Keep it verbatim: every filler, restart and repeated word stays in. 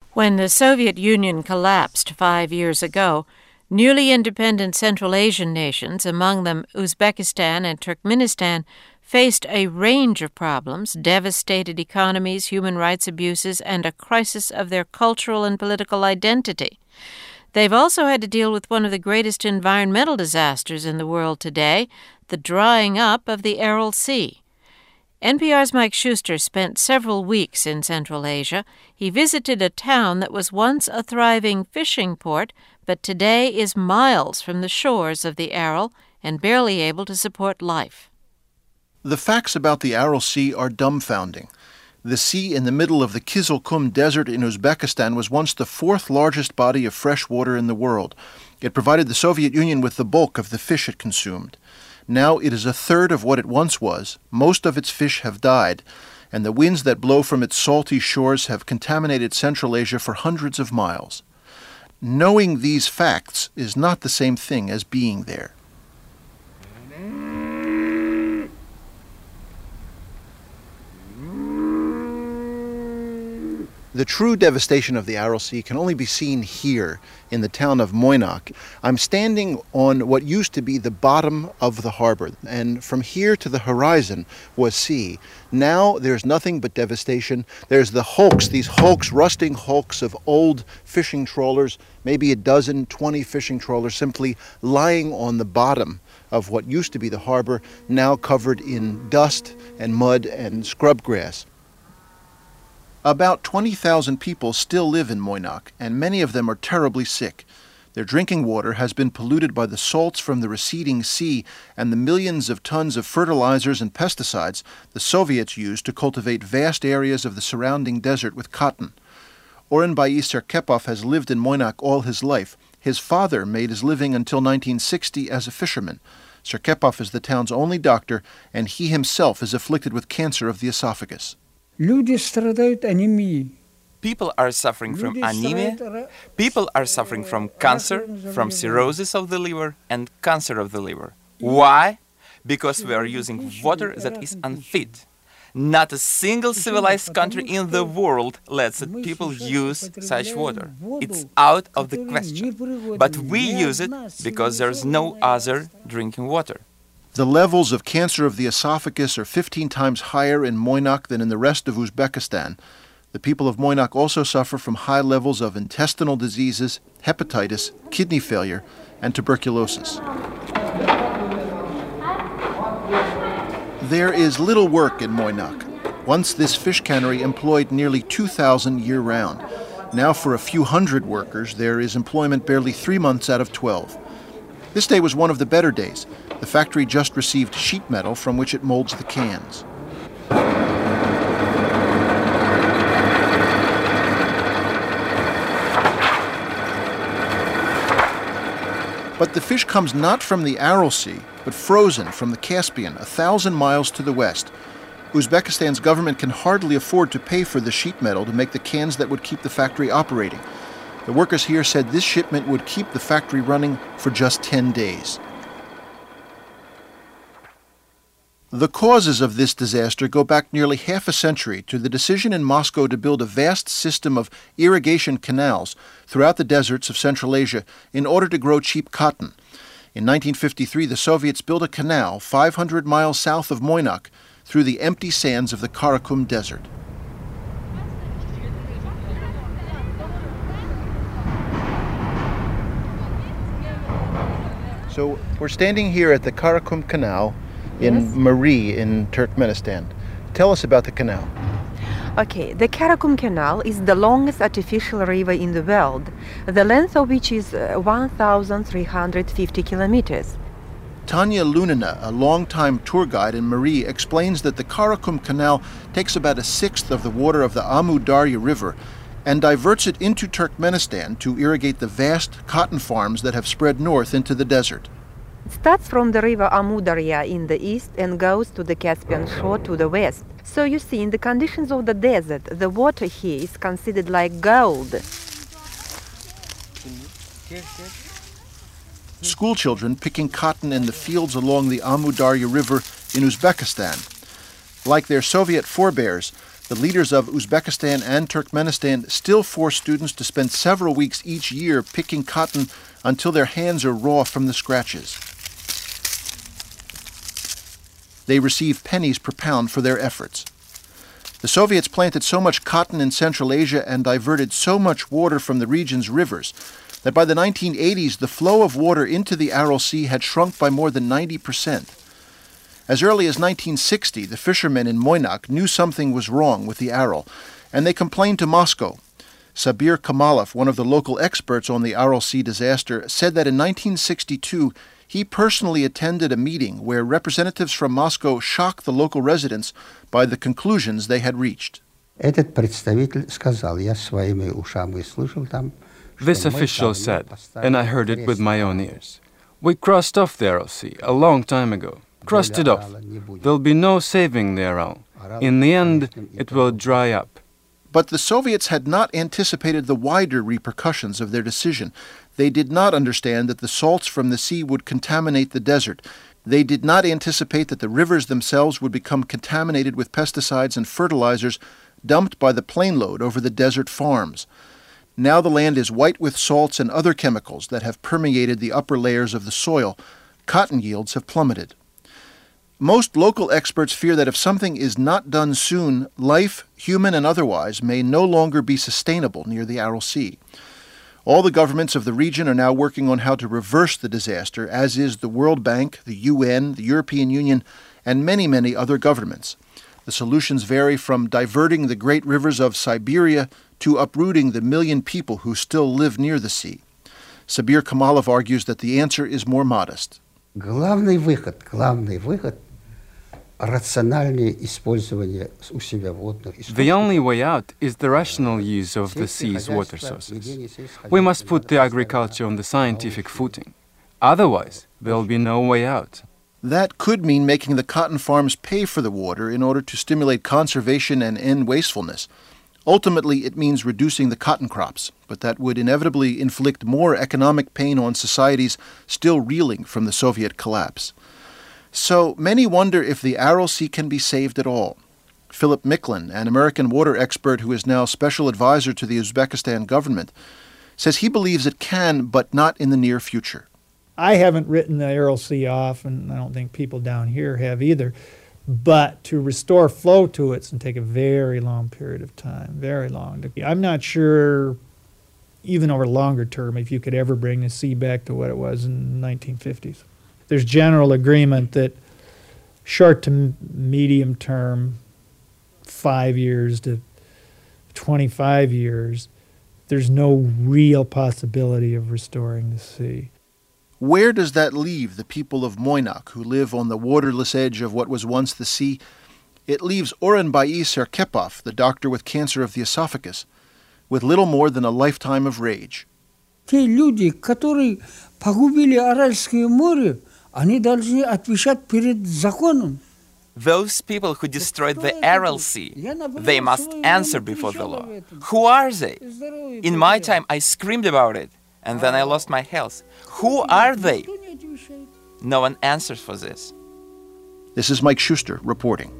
When the Soviet Union collapsed five years ago, newly independent Central Asian nations, among them Uzbekistan and Turkmenistan, faced a range of problems, devastated economies, human rights abuses, and a crisis of their cultural and political identity. They've also had to deal with one of the greatest environmental disasters in the world today, the drying up of the Aral Sea. N P R's Mike Schuster spent several weeks in Central Asia. He visited a town that was once a thriving fishing port, but today is miles from the shores of the Aral and barely able to support life. The facts about the Aral Sea are dumbfounding. The sea in the middle of the Kizilkum Desert in Uzbekistan was once the fourth largest body of fresh water in the world. It provided the Soviet Union with the bulk of the fish it consumed. Now it is a third of what it once was. Most of its fish have died, and the winds that blow from its salty shores have contaminated Central Asia for hundreds of miles. Knowing these facts is not the same thing as being there. The true devastation of the Aral Sea can only be seen here in the town of Moynak. I'm standing on what used to be the bottom of the harbor, and from here to the horizon was sea. Now there's nothing but devastation. There's the hulks, these hulks, rusting hulks of old fishing trawlers, maybe a dozen, twenty fishing trawlers simply lying on the bottom of what used to be the harbor, now covered in dust and mud and scrub grass. About twenty thousand people still live in Moynak, and many of them are terribly sick. Their drinking water has been polluted by the salts from the receding sea and the millions of tons of fertilizers and pesticides the Soviets used to cultivate vast areas of the surrounding desert with cotton. Oren Bai Serkepov has lived in Moynak all his life. His father made his living until nineteen sixty as a fisherman. Serkepov is the town's only doctor, and he himself is afflicted with cancer of the esophagus. People are suffering from anemia, people are suffering from cancer, from cirrhosis of the liver and cancer of the liver. Why? Because we are using water that is unfit. Not a single civilized country in the world lets people use such water. It's out of the question. But we use it because there's no other drinking water. The levels of cancer of the esophagus are fifteen times higher in Moynak than in the rest of Uzbekistan. The people of Moynak also suffer from high levels of intestinal diseases, hepatitis, kidney failure, and tuberculosis. There is little work in Moynak. Once this fish cannery employed nearly two thousand year-round. Now for a few hundred workers, there is employment barely three months out of twelve. This day was one of the better days. The factory just received sheet metal from which it molds the cans. But the fish comes not from the Aral Sea, but frozen from the Caspian, a thousand miles to the west. Uzbekistan's government can hardly afford to pay for the sheet metal to make the cans that would keep the factory operating. The workers here said this shipment would keep the factory running for just ten days. The causes of this disaster go back nearly half a century to the decision in Moscow to build a vast system of irrigation canals throughout the deserts of Central Asia in order to grow cheap cotton. In nineteen fifty-three, the Soviets built a canal five hundred miles south of Moynak through the empty sands of the Karakum Desert. So we're standing here at the Karakum Canal in yes. Mari in Turkmenistan. Tell us about the canal. Okay, the Karakum Canal is the longest artificial river in the world, the length of which is uh, one thousand three hundred fifty kilometers. Tanya Lunina, a longtime tour guide in Mari, explains that the Karakum Canal takes about a sixth of the water of the Amu Darya River and diverts it into Turkmenistan to irrigate the vast cotton farms that have spread north into the desert. It starts from the river Amu Darya in the east and goes to the Caspian shore to the west. So you see, in the conditions of the desert, the water here is considered like gold. School children picking cotton in the fields along the Amu Darya River in Uzbekistan. Like their Soviet forebears, The leaders of Uzbekistan and Turkmenistan still force students to spend several weeks each year picking cotton until their hands are raw from the scratches. They receive pennies per pound for their efforts. The Soviets planted so much cotton in Central Asia and diverted so much water from the region's rivers that by the nineteen eighties the flow of water into the Aral Sea had shrunk by more than ninety percent. As early as nineteen sixty, the fishermen in Moynak knew something was wrong with the Aral, and they complained to Moscow. Sabir Kamalov, one of the local experts on the Aral Sea disaster, said that in nineteen sixty-two he personally attended a meeting where representatives from Moscow shocked the local residents by the conclusions they had reached. Этот представитель сказал, я своими ушами слышал там. This official said, and I heard it with my own ears, we crossed off the Aral Sea a long time ago. Crossed it off. There'll be no saving the Aral. In the end, it will dry up. But the Soviets had not anticipated the wider repercussions of their decision. They did not understand that the salts from the sea would contaminate the desert. They did not anticipate that the rivers themselves would become contaminated with pesticides and fertilizers dumped by the plane load over the desert farms. Now the land is white with salts and other chemicals that have permeated the upper layers of the soil. Cotton yields have plummeted. Most local experts fear that if something is not done soon, life, human and otherwise, may no longer be sustainable near the Aral Sea. All the governments of the region are now working on how to reverse the disaster, as is the World Bank, the U N, the European Union, and many, many other governments. The solutions vary from diverting the great rivers of Siberia to uprooting the million people who still live near the sea. Sabir Kamalov argues that the answer is more modest. Главный выход, главный выход рациональное использование у себя водных источников. The only way out is the rational use of the sea's water sources. We must put the agriculture on the scientific footing. Otherwise, there'll be no way out. That could mean making the cotton farms pay for the water in order to stimulate conservation and end wastefulness. Ultimately, it means reducing the cotton crops, but that would inevitably inflict more economic pain on societies still reeling from the Soviet collapse. So many wonder if the Aral Sea can be saved at all. Philip Micklin, an American water expert who is now special advisor to the Uzbekistan government, says he believes it can, but not in the near future. I haven't written the Aral Sea off, and I don't think people down here have either. But to restore flow to it can take a very long period of time, very long. I'm not sure, even over longer term, if you could ever bring the sea back to what it was in the nineteen fifties. There's general agreement that short to medium term, five years to twenty-five years, there's no real possibility of restoring the sea. Where does that leave the people of Moynak, who live on the waterless edge of what was once the sea? It leaves Orenbai Serkepov, the doctor with cancer of the esophagus, with little more than a lifetime of rage. Те люди, которые погубили Аральское море, они должны отвечать перед законом. Those people who destroyed the Aral Sea, they must answer before the law. Who are they? In my time, I screamed about it, and then I lost my health. Who are they? No one answers for this. This is Mike Schuster reporting.